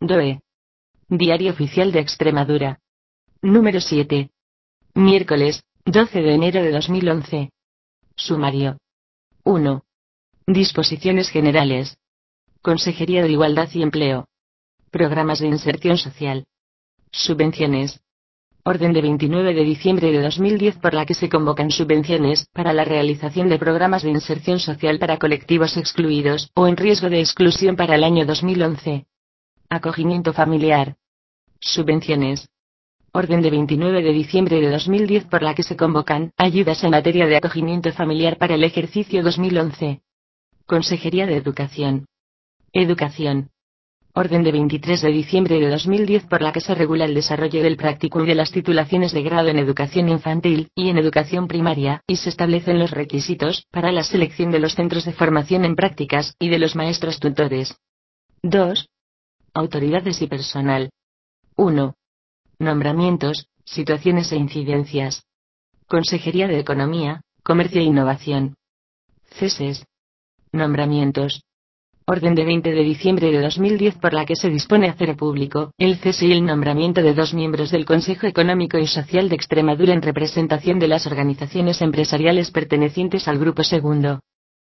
DOE. Diario Oficial de Extremadura. Número 7. Miércoles, 12 de enero de 2011. Sumario. 1. Disposiciones generales. Consejería de Igualdad y Empleo. Programas de inserción social. Subvenciones. Orden de 29 de diciembre de 2010 por la que se convocan subvenciones para la realización de programas de inserción social para colectivos excluidos o en riesgo de exclusión para el año 2011. Acogimiento familiar. Subvenciones. Orden de 29 de diciembre de 2010 por la que se convocan ayudas en materia de acogimiento familiar para el ejercicio 2011. Consejería de Educación. Educación. Orden de 23 de diciembre de 2010 por la que se regula el desarrollo del practicum de las titulaciones de grado en educación infantil y en educación primaria, y se establecen los requisitos para la selección de los centros de formación en prácticas y de los maestros tutores. 2. Autoridades y personal. 1. Nombramientos, situaciones e incidencias. Consejería de Economía, Comercio e Innovación. Ceses. Nombramientos. Orden de 20 de diciembre de 2010 por la que se dispone a hacer público el cese y el nombramiento de 2 miembros del Consejo Económico y Social de Extremadura en representación de las organizaciones empresariales pertenecientes al Grupo Segundo.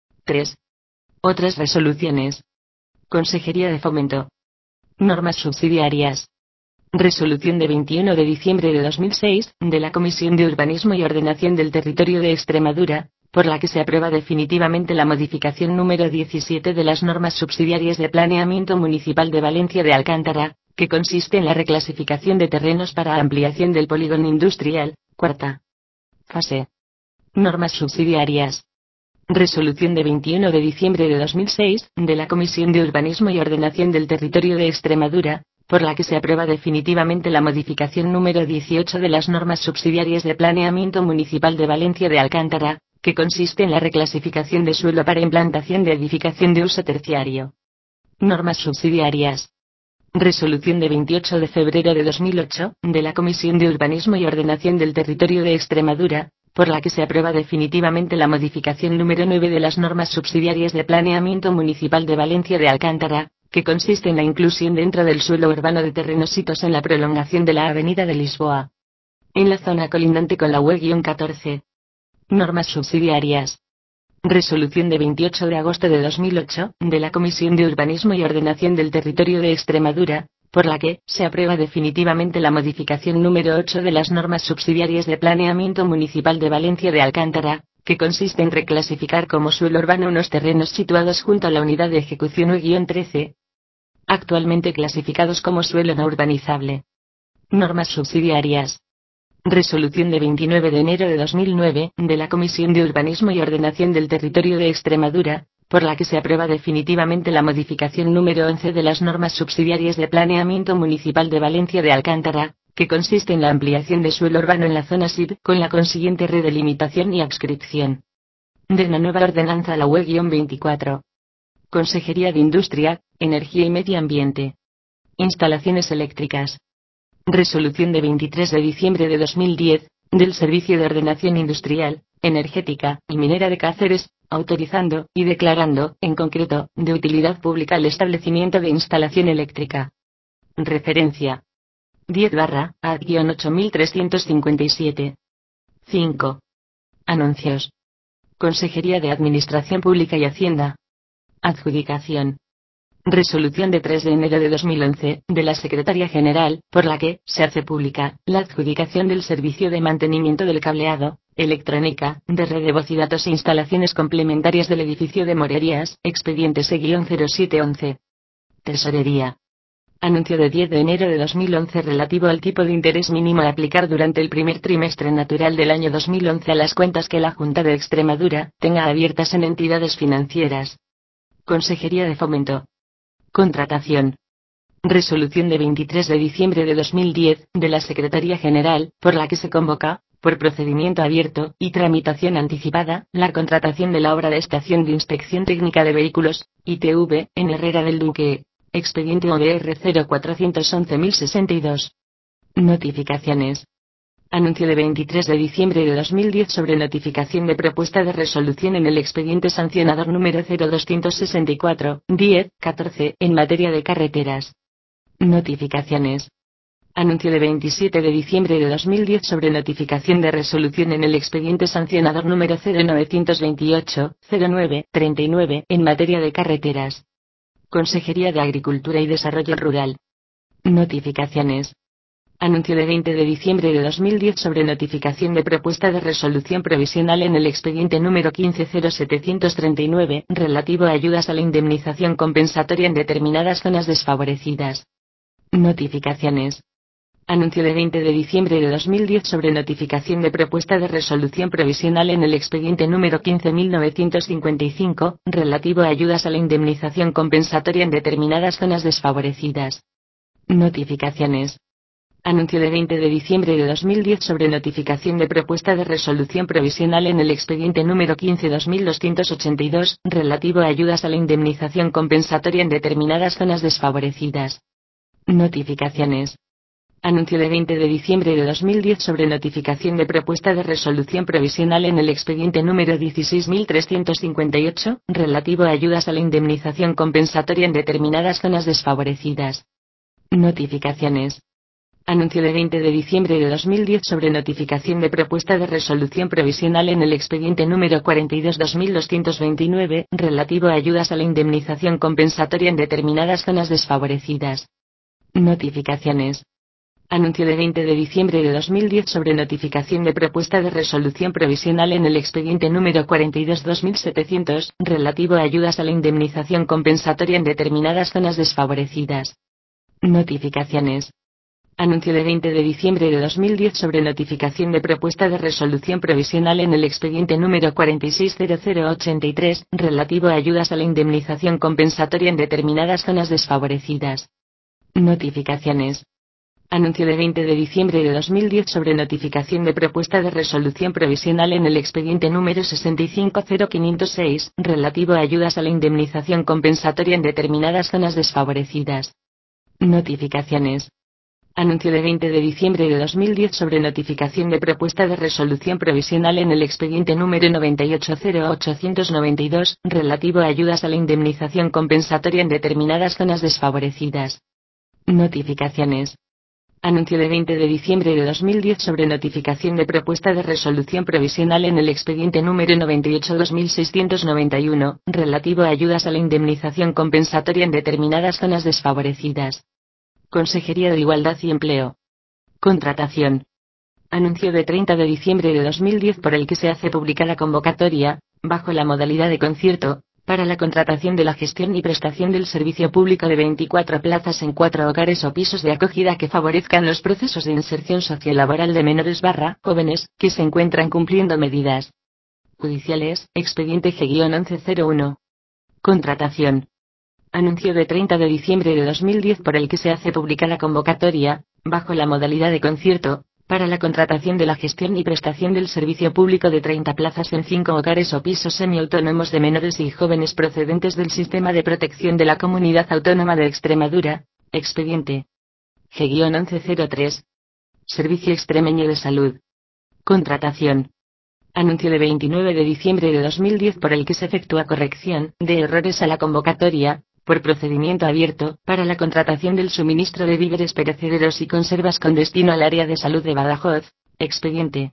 3. Otras resoluciones. Consejería de Fomento. Normas subsidiarias. Resolución de 21 de diciembre de 2006, de la Comisión de Urbanismo y Ordenación del Territorio de Extremadura, por la que se aprueba definitivamente la modificación número 17 de las normas subsidiarias de planeamiento municipal de Valencia de Alcántara, que consiste en la reclasificación de terrenos para ampliación del polígono industrial, cuarta fase. Normas subsidiarias. Resolución de 21 de diciembre de 2006, de la Comisión de Urbanismo y Ordenación del Territorio de Extremadura, por la que se aprueba definitivamente la modificación número 18 de las normas subsidiarias de planeamiento municipal de Valencia de Alcántara, que consiste en la reclasificación de suelo para implantación de edificación de uso terciario. Normas subsidiarias. Resolución de 28 de febrero de 2008, de la Comisión de Urbanismo y Ordenación del Territorio de Extremadura, por la que se aprueba definitivamente la modificación número 9 de las normas subsidiarias de planeamiento municipal de Valencia de Alcántara, que consiste en la inclusión dentro del suelo urbano de terrenos sitos en la prolongación de la Avenida de Lisboa, en la zona colindante con la UE-14. Normas subsidiarias. Resolución de 28 de agosto de 2008, de la Comisión de Urbanismo y Ordenación del Territorio de Extremadura, por la que se aprueba definitivamente la modificación número 8 de las normas subsidiarias de planeamiento municipal de Valencia de Alcántara, que consiste en reclasificar como suelo urbano unos terrenos situados junto a la unidad de ejecución UE-13, actualmente clasificados como suelo no urbanizable. Normas subsidiarias. Resolución de 29 de enero de 2009, de la Comisión de Urbanismo y Ordenación del Territorio de Extremadura, por la que se aprueba definitivamente la modificación número 11 de las normas subsidiarias de planeamiento municipal de Valencia de Alcántara, que consiste en la ampliación de suelo urbano en la zona SID, con la consiguiente redelimitación y adscripción de la nueva ordenanza a la UE-24. Consejería de Industria, Energía y Medio Ambiente. Instalaciones eléctricas. Resolución de 23 de diciembre de 2010, del Servicio de Ordenación Industrial, Energética y Minera de Cáceres, autorizando y declarando, en concreto, de utilidad pública el establecimiento de instalación eléctrica. Referencia 10/AD-8357. 5. Anuncios. Consejería de Administración Pública y Hacienda. Adjudicación. Resolución de 3 de enero de 2011, de la Secretaría General, por la que se hace pública la adjudicación del servicio de mantenimiento del cableado, electrónica, de red de voz y datos e instalaciones complementarias del edificio de Morerías, expediente C-0711. Tesorería. Anuncio de 10 de enero de 2011 relativo al tipo de interés mínimo a aplicar durante el primer trimestre natural del año 2011 a las cuentas que la Junta de Extremadura tenga abiertas en entidades financieras. Consejería de Fomento. Contratación. Resolución de 23 de diciembre de 2010, de la Secretaría General, por la que se convoca, por procedimiento abierto y tramitación anticipada, la contratación de la obra de estación de inspección técnica de vehículos, ITV, en Herrera del Duque. Expediente ODR 0411062. Notificaciones. Anuncio de 23 de diciembre de 2010 sobre notificación de propuesta de resolución en el expediente sancionador número 0264-10-14 en materia de carreteras. Notificaciones. Anuncio de 27 de diciembre de 2010 sobre notificación de resolución en el expediente sancionador número 0928-09-39 en materia de carreteras. Consejería de Agricultura y Desarrollo Rural. Notificaciones. Anuncio de 20 de diciembre de 2010 sobre notificación de propuesta de resolución provisional en el expediente número 150739 relativo a ayudas a la indemnización compensatoria en determinadas zonas desfavorecidas. Notificaciones. Anuncio de 20 de diciembre de 2010 sobre notificación de propuesta de resolución provisional en el expediente número 15.955, relativo a ayudas a la indemnización compensatoria en determinadas zonas desfavorecidas. Notificaciones. Anuncio de 20 de diciembre de 2010 sobre notificación de propuesta de resolución provisional en el expediente número 15.2282, relativo a ayudas a la indemnización compensatoria en determinadas zonas desfavorecidas. Notificaciones. Anuncio de 20 de diciembre de 2010 sobre notificación de propuesta de resolución provisional en el expediente número 16.358, relativo a ayudas a la indemnización compensatoria en determinadas zonas desfavorecidas. Notificaciones. Anuncio de 20 de diciembre de 2010 sobre notificación de propuesta de resolución provisional en el expediente número 42.2229, relativo a ayudas a la indemnización compensatoria en determinadas zonas desfavorecidas. Notificaciones. Anuncio de 20 de diciembre de 2010 sobre notificación de propuesta de resolución provisional en el expediente número 42.2700, relativo a ayudas a la indemnización compensatoria en determinadas zonas desfavorecidas. Notificaciones. Anuncio de 20 de diciembre de 2010 sobre notificación de propuesta de resolución provisional en el expediente número 460083, relativo a ayudas a la indemnización compensatoria en determinadas zonas desfavorecidas. Notificaciones. Anuncio de 20 de diciembre de 2010 sobre notificación de propuesta de resolución provisional en el expediente número 6500506, relativo a ayudas a la indemnización compensatoria en determinadas zonas desfavorecidas. Notificaciones. Anuncio de 20 de diciembre de 2010 sobre notificación de propuesta de resolución provisional en el expediente número 9800892, relativo a ayudas a la indemnización compensatoria en determinadas zonas desfavorecidas. Notificaciones. Anuncio de 20 de diciembre de 2010 sobre notificación de propuesta de resolución provisional en el expediente número 982691, relativo a ayudas a la indemnización compensatoria en determinadas zonas desfavorecidas. Consejería de Igualdad y Empleo. Contratación. Anuncio de 30 de diciembre de 2010 por el que se hace pública la convocatoria, bajo la modalidad de concierto, para la contratación de la gestión y prestación del servicio público de 24 plazas en 4 hogares o pisos de acogida que favorezcan los procesos de inserción sociolaboral de menores jóvenes, que se encuentran cumpliendo medidas judiciales, expediente G-1101. Contratación. Anuncio de 30 de diciembre de 2010 por el que se hace pública la convocatoria, bajo la modalidad de concierto, para la contratación de la gestión y prestación del servicio público de 30 plazas en 5 hogares o pisos semiautónomos de menores y jóvenes procedentes del Sistema de Protección de la Comunidad Autónoma de Extremadura, expediente G-1103. Servicio Extremeño de Salud. Contratación. Anuncio de 29 de diciembre de 2010 por el que se efectúa corrección de errores a la convocatoria, por procedimiento abierto, para la contratación del suministro de víveres perecederos y conservas con destino al área de salud de Badajoz, expediente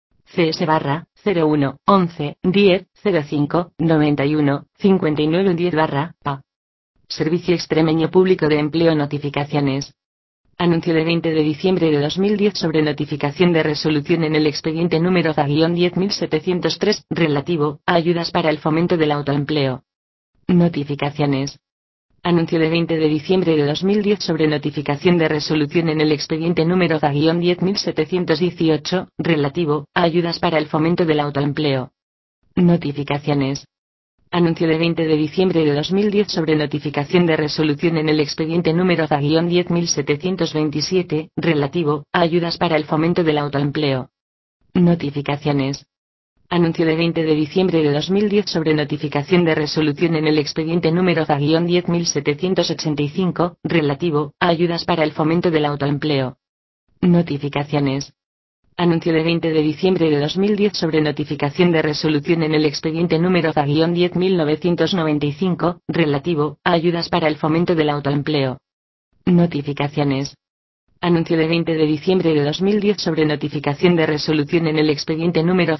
CS-01-11-10-05-91-59-10-A. Servicio Extremeño Público de Empleo. Notificaciones. Anuncio de 20 de diciembre de 2010 sobre notificación de resolución en el expediente número ZA-10703, relativo a ayudas para el fomento del autoempleo. Notificaciones. Anuncio de 20 de diciembre de 2010 sobre notificación de resolución en el expediente número ZA-10718, relativo a ayudas para el fomento del autoempleo. Notificaciones. Anuncio de 20 de diciembre de 2010 sobre notificación de resolución en el expediente número ZA-10727, relativo a ayudas para el fomento del autoempleo. Notificaciones. Anuncio de 20 de diciembre de 2010 sobre notificación de resolución en el expediente número ZA-10785, relativo a ayudas para el fomento del autoempleo. Notificaciones. Anuncio de 20 de diciembre de 2010 sobre notificación de resolución en el expediente número ZA-10995, relativo a ayudas para el fomento del autoempleo. Notificaciones. Anuncio de 20 de diciembre de 2010 sobre notificación de resolución en el expediente número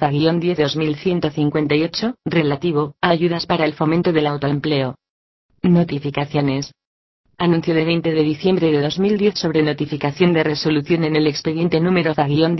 ZA-10-2158, relativo a ayudas para el fomento del autoempleo. Notificaciones. Anuncio de 20 de diciembre de 2010 sobre notificación de resolución en el expediente número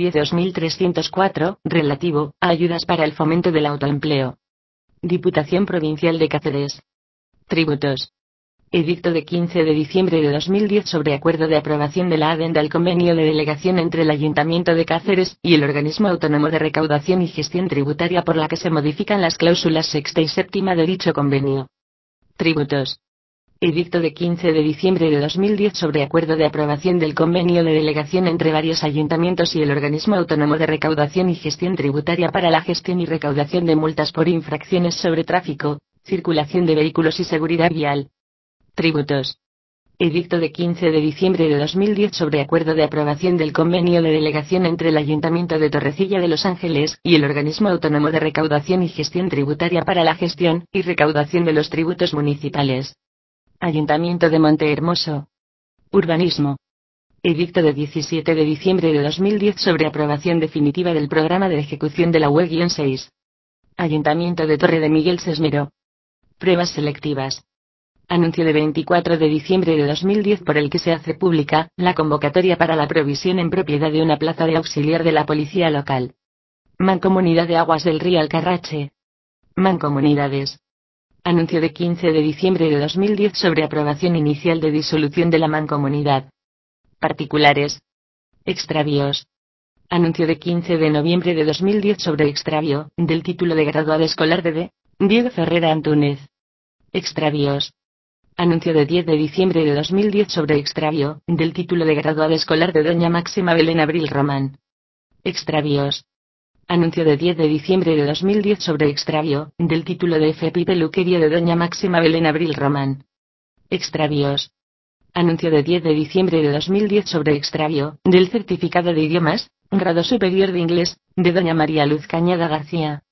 ZA-10-2304, relativo a ayudas para el fomento del autoempleo. Diputación Provincial de Cáceres. Tributos. Edicto de 15 de diciembre de 2010 sobre acuerdo de aprobación de la adenda al convenio de delegación entre el Ayuntamiento de Cáceres y el Organismo Autónomo de Recaudación y Gestión Tributaria por la que se modifican las cláusulas sexta y séptima de dicho convenio. Tributos. Edicto de 15 de diciembre de 2010 sobre acuerdo de aprobación del convenio de delegación entre varios ayuntamientos y el Organismo Autónomo de Recaudación y Gestión Tributaria para la gestión y recaudación de multas por infracciones sobre tráfico, circulación de vehículos y seguridad vial. Tributos. Edicto de 15 de diciembre de 2010 sobre acuerdo de aprobación del convenio de delegación entre el Ayuntamiento de Torrecilla de Los Ángeles y el Organismo Autónomo de Recaudación y Gestión Tributaria para la gestión y recaudación de los tributos municipales. Ayuntamiento de Montehermoso. Urbanismo. Edicto de 17 de diciembre de 2010 sobre aprobación definitiva del programa de ejecución de la UE-6. Ayuntamiento de Torre de Miguel Sesmero. Pruebas selectivas. Anuncio de 24 de diciembre de 2010 por el que se hace pública la convocatoria para la provisión en propiedad de una plaza de auxiliar de la policía local. Mancomunidad de Aguas del Río Alcarrache. Mancomunidades. Anuncio de 15 de diciembre de 2010 sobre aprobación inicial de disolución de la mancomunidad. Particulares. Extravíos. Anuncio de 15 de noviembre de 2010 sobre extravío del título de graduado escolar de D. Diego Ferrera Antúnez. Extravíos. Anuncio de 10 de diciembre de 2010 sobre extravío del título de graduada escolar de doña Máxima Belén Abril Román. Extravíos. Anuncio de 10 de diciembre de 2010 sobre extravío del título de FP y peluquería de doña Máxima Belén Abril Román. Extravíos. Anuncio de 10 de diciembre de 2010 sobre extravío del certificado de idiomas, grado superior de inglés, de doña María Luz Cañada García.